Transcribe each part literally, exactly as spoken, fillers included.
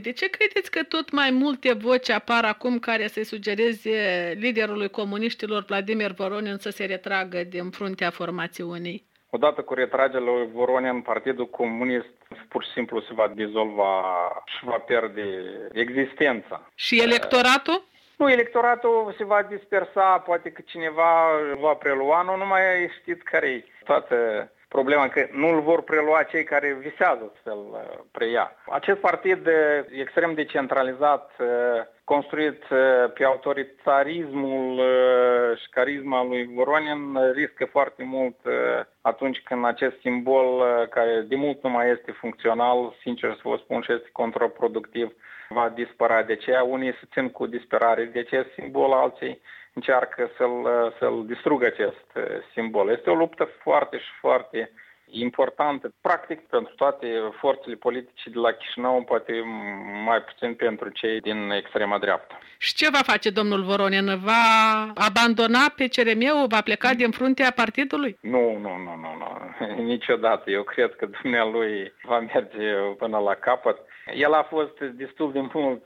De ce credeți că tot mai multe voci apar acum care să-i sugereze liderului comuniștilor Vladimir Voronin să se retragă din fruntea formațiunii? Odată cu retragerea lui Voronin, Partidul Comunist pur și simplu se va dizolva și va pierde existența. Și electoratul? Nu, electoratul se va dispersa, poate că cineva va prelua, nu, nu mai știți care-i toată problema, că nu îl vor prelua cei care visează să-l preia. Acest partid extrem de centralizat, construit pe autoritarismul și carisma lui Voronin, riscă foarte mult atunci când acest simbol, care de mult nu mai este funcțional, sincer să vă spun, și este contraproductiv, va dispărea. De aceea unii se țin cu disperare de acest simbol, alții încearcă să-l, să-l distrugă acest simbol. Este o luptă foarte și foarte importantă, practic pentru toate forțele politice de la Chișinău, poate mai puțin pentru cei din extrema dreaptă. Și ce va face domnul Voronin? Va abandona pe C R M-ul? Va pleca din fruntea partidului? Nu, nu, nu, nu, nu. Niciodată. Eu cred că dumnealui va merge până la capăt. El a fost destul de mult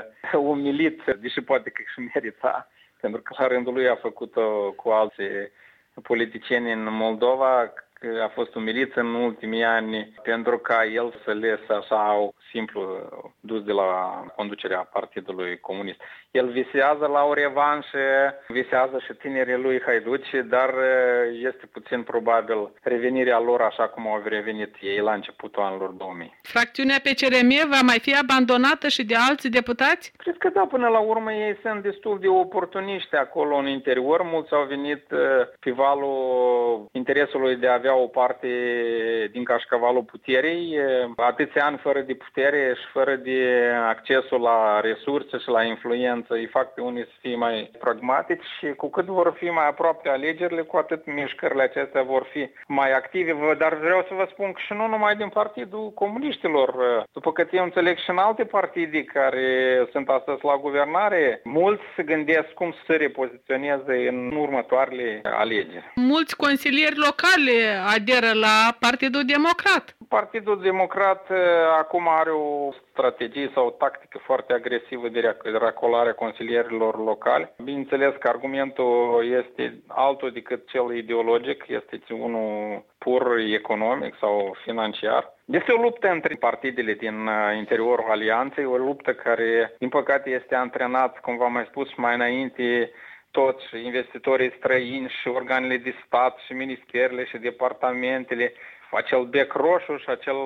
umilit, deși poate că și merita, pentru că la rândul lui a făcut-o cu alții politicieni în Moldova, că a fost umilit în ultimii ani pentru ca el să lese așa simplu dus de la conducerea Partidului Comunist. El visează la o revanșă, visează și tinerii lui haiduci, dar este puțin probabil revenirea lor așa cum au revenit ei la începutul anilor două mii. Fracțiunea P C R M va mai fi abandonată și de alți deputați? Cred că da, până la urmă ei sunt destul de oportuniști acolo în interior. Mulți au venit pe valul interesului de a avea o parte din cașcavalul puterii, atâția ani fără de putere și fără de accesul la resurse și la influență, îi fac pe unii să fie mai pragmatici și cu cât vor fi mai aproape alegerile, cu atât mișcările acestea vor fi mai active. Dar vreau să vă spun că și nu numai din Partidul Comuniștilor, după cât eu înțeleg și în alte partide care sunt astăzi la guvernare, mulți se gândesc cum să se repoziționeze în următoarele alegeri. Mulți consilieri locali aderă la Partidul Democrat. Partidul Democrat acum are o strategie sau o tactică foarte agresivă de racolare a consilierilor locali. Bineînțeles că argumentul este altul decât cel ideologic, este unul pur economic sau financiar. Este o luptă între partidele din interiorul alianței, o luptă care, din păcate, este antrenat, cum v-am mai spus mai înainte, toți investitorii străini și organele de stat și ministerele și departamentele, acel bec roșu și acel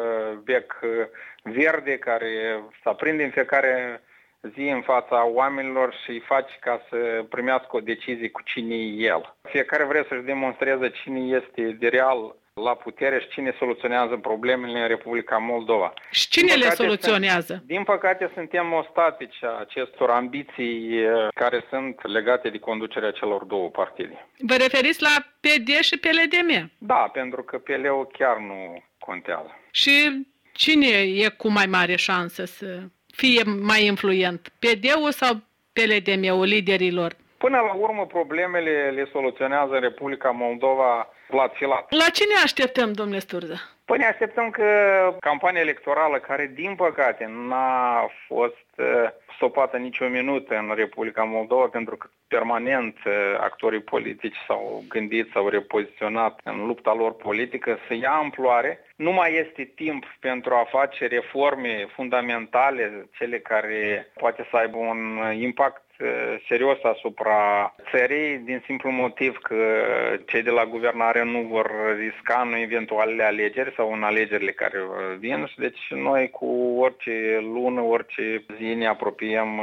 bec verde care se aprinde în fiecare zi în fața oamenilor și îi face ca să primească o decizie cu cine e el. Fiecare vrea să-și demonstreze cine este de real la putere și cine soluționează problemele în Republica Moldova. Și cine le soluționează? Sunt, din păcate suntem ostatici acestor ambiții care sunt legate de conducerea celor două partide. Vă referiți la P D și P L D M? Da, pentru că P L-ul chiar nu contează. Și cine e cu mai mare șansă să fie mai influent? P D-ul sau P L D M-ul liderilor? Până la urmă, problemele le soluționează în Republica Moldova plat-filat. La ce ne așteptăm, domnule Sturza? Păi ne așteptăm că campania electorală, care din păcate n-a fost stopată nicio minută în Republica Moldova, pentru că permanent actorii politici s-au gândit, s-au repoziționat în lupta lor politică, să ia amploare. Nu mai este timp pentru a face reforme fundamentale, cele care poate să aibă un impact serios asupra țării, din simplu motiv că cei de la guvernare nu vor risca în eventualele alegeri sau în alegerile care vin și deci noi cu orice lună, orice zi ne apropiem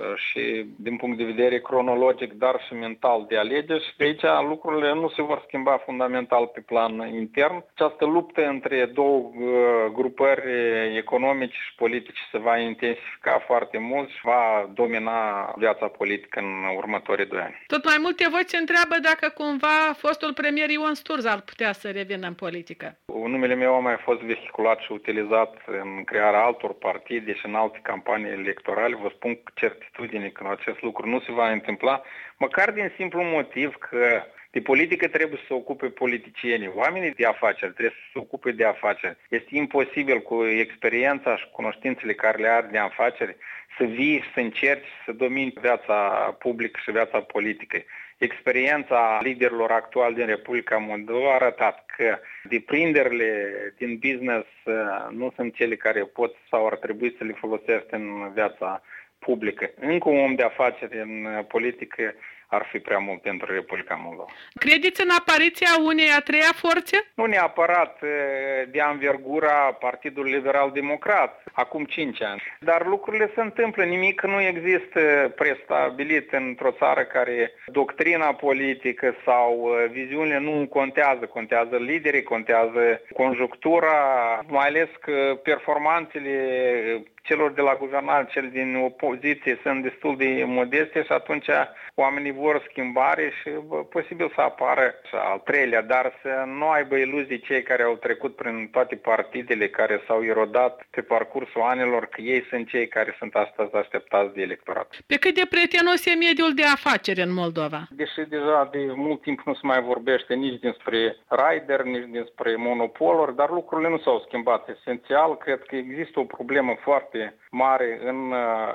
și din punct de vedere cronologic, dar și mental de alegeri și de aici lucrurile nu se vor schimba fundamental pe plan intern. Această luptă între două grupări economice și politice se va intensifica foarte mult și va domina viața politică în următorii doi ani. Tot mai multe voci se întreabă dacă cumva fostul premier Ion Sturza ar putea să revină în politică. Numele meu a mai fost vehiculat și utilizat în crearea altor partide și în alte campanii electorale. Vă spun cu certitudine că acest lucru nu se va întâmpla, măcar din simplu motiv că De politică trebuie să se ocupe politicienii, oamenii de afaceri trebuie să se ocupe de afaceri. Este imposibil cu experiența și cunoștințele care le are de afaceri să vii și să încerci să domini viața publică și viața politică. Experiența liderilor actuali din Republica Moldova a arătat că deprinderile din business nu sunt cele care pot sau ar trebui să le folosești în viața publică. Încă un om de afaceri în politică ar fi prea mult pentru Republica Moldova. Credeți în apariția unei a treia forțe? Nu neapărat de anvergura Partidului Liberal Democrat, acum cinci ani. Dar lucrurile se întâmplă, nimic nu există prestabilit într-o țară care doctrina politică sau viziunile nu contează. Contează liderii, contează conjunctura, mai ales că performanțele celor de la guvernare, cel din opoziție sunt destul de modeste și atunci oamenii vor schimbare și bă, posibil să apară al treilea, dar să nu aibă iluzii cei care au trecut prin toate partidele care s-au erodat pe parcursul anilor, că ei sunt cei care sunt astăzi așteptați de electorat. Pe cât de prietenos e mediul de afaceri în Moldova? Deși deja de mult timp nu se mai vorbește nici dinspre rider, nici dinspre monopoluri, dar lucrurile nu s-au schimbat esențial. Cred că există o problemă foarte mare în,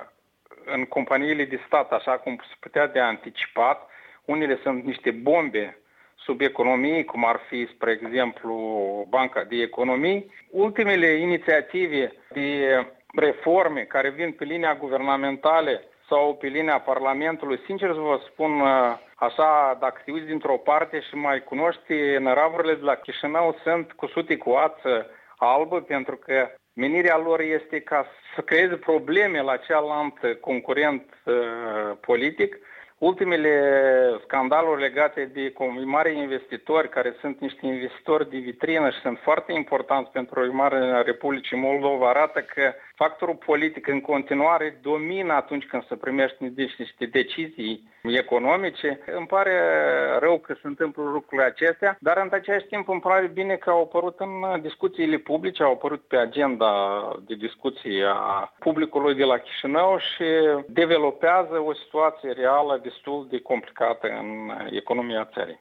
în companiile de stat, așa cum se putea de anticipat. Unele sunt niște bombe sub economie, cum ar fi, spre exemplu, Banca de Economii. Ultimele inițiative de reforme care vin pe linia guvernamentală sau pe linia Parlamentului, sincer să vă spun, așa, dacă te uiți dintr-o parte și mai cunoști năravurile de la Chișinău, sunt cusute cu ață albă, pentru că menirea lor este ca să creeze probleme la cealalt concurent uh, politic. Ultimele scandaluri legate de mari investitori, care sunt niște investitori de vitrină și sunt foarte importanți pentru imaginea Republicii Moldova, arată că factorul politic în continuare domină atunci când se primește niște decizii economice. Îmi pare rău că se întâmplă lucrurile acestea, dar în același timp îmi pare bine că au apărut în discuțiile publice, au apărut pe agenda de discuții a publicului de la Chișinău și developează o situație reală destul de complicată în economia țării.